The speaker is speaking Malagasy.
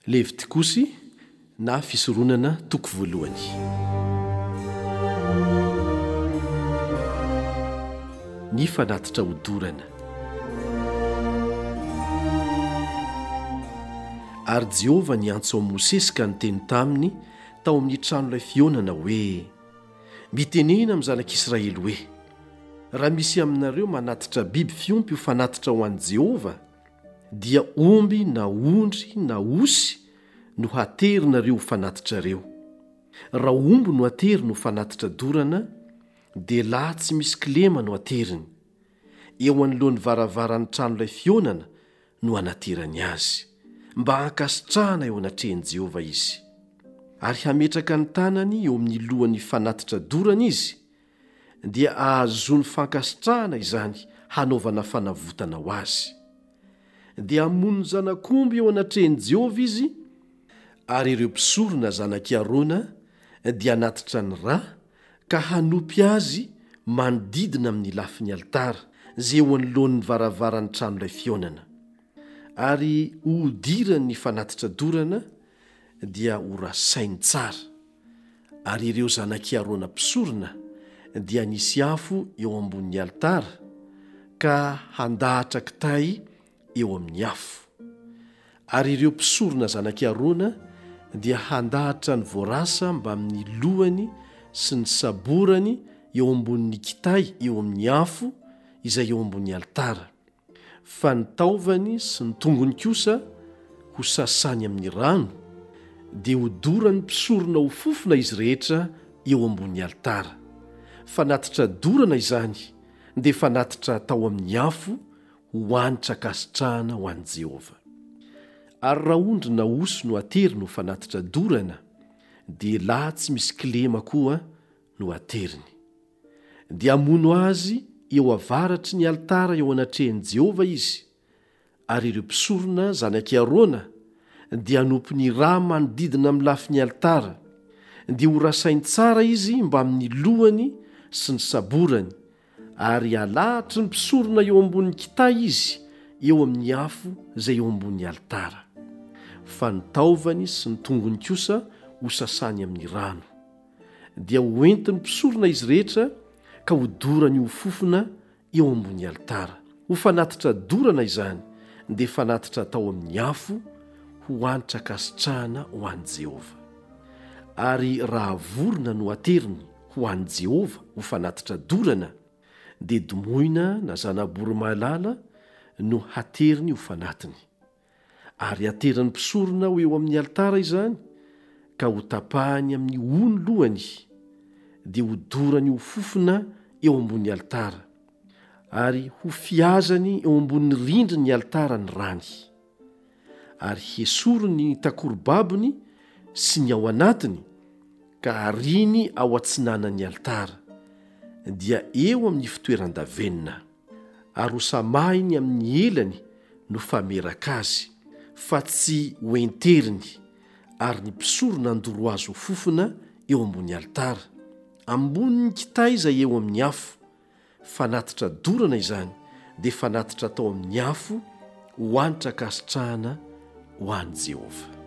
Levitikosy na fisoronana toko voalohany. Ny fanatitra hodorana. Ary Jehovah niantso ao Mosesy ka niteny taminy tao amin'ny tranolay fionana hoe: mitenena amin'ny zanak'Israely hoe, raha misy aminareo manatitra biby fiompy ho fanatitra ho an'i Jehovah, dia omby na ondry na osy no haterinareo ho fanatitrareo. Raha omby no hateriny ho fanatitra dorana, dia lahy tsy misy kilema no hateriny. Eo anoloan'ny varavaran'ny tranolay fionana no hanaterany azy, mba hankasitrahana eo anatrehan'i Jehovah izy. Ary hametraka ny tanany eo amin'ny lohan'ny fanatitra dorana izy, dia ahazony fankasitrahana izany hanaovana fanavotana ho azy. Dia hamono ny zanak'omby eo anatrehan'i Jehovah izy, ary ireo mpisorona zanak'i Arona dia hanatitra ny rà ka hanopy azy manodidina amin'ny lafin'ny altara zay eo anoloan'ny varavaran'ny tranolay fionana. Ary hodirany fanatitra dorana dia horasainy tsara. Ary ireo zanak'i Arona mpisorona dia nisy afo eo ambonin'ny altara ka handahatra kitay eo amin'ny afo. Ary ireo mpisorona zanak'i Arona dia handahatra ny voarasa mba amin'ny lohany sy ny saborany eo ambonin'ny kitay eo amin'ny afo izay eo ambony altara. Fa ny taovany sy ny tongony kosa ho sasany amin'ny rano, dia hodorany mpisorona ho fofona izy rehetra eo ambony altara. Fanatitra dorana izany, dia fanatitra tao amin'ny afo ho hanitra kasitrahana ho an'i Jehovah. Ary raha ondry na osy no hateriny ho fanatitra dorana, dia lahy tsy misy kilema koa no hateriny. Dia hamono azy eo avaratry ny altara eo anatrehan'i Jehovah izy. Ary ireo mpisorona zanak'i Arona dia hanompo ny rà manodidina amin'ny lafin'ny altara, dia horasainy tsara izy mba amin'ny lohany sy ny saborany, ary alahatry ny mpisorona eo ambonin'ny kitay izy eo amin'ny afo zay eo ambony altara. Fa ny taovany sy ny tongony kosa ho sasany amin'ny rano. Dia hoentiny mpisorona izy rehetra ka hodorany ho fofona eo ambony altara. Ho fanatitra dorana izany, dia fanatitra tao amin'ny afo ho hanitra kasitrahana ho an'i Jehovah. Ary raha vorona no hateriny ho an'i Jehovah ho fanatitra dorana, dia domoina na zana-bory mahalala no hateriny ho fanatiny. Ary haterin'ny mpisorona ho eo amin'ny altara izany ka ho tapahany amin'ny ony lohany, dia hodorany ho fofona eo ambony altara, ary ho fiazany eo ambony rindriny altara ny rany. Ary hesorony ny takory-babony sy ny ao anatiny ka ariny ao atsinanan'ny altara, dia eo amin'ny fitoeran-davenina. Ary ho samahiny amin'ny elany no fameraka azy, fa tsy ho enteriny. Ary ny mpisorona andoro azy ho fofona eo ambony altara, ambony ny kitay izay eo amin'ny afo. Fanatitra dorana izany, dia fanatitra tao amin'ny afo ho hanitra kasitrahana ho an'i Jehovah.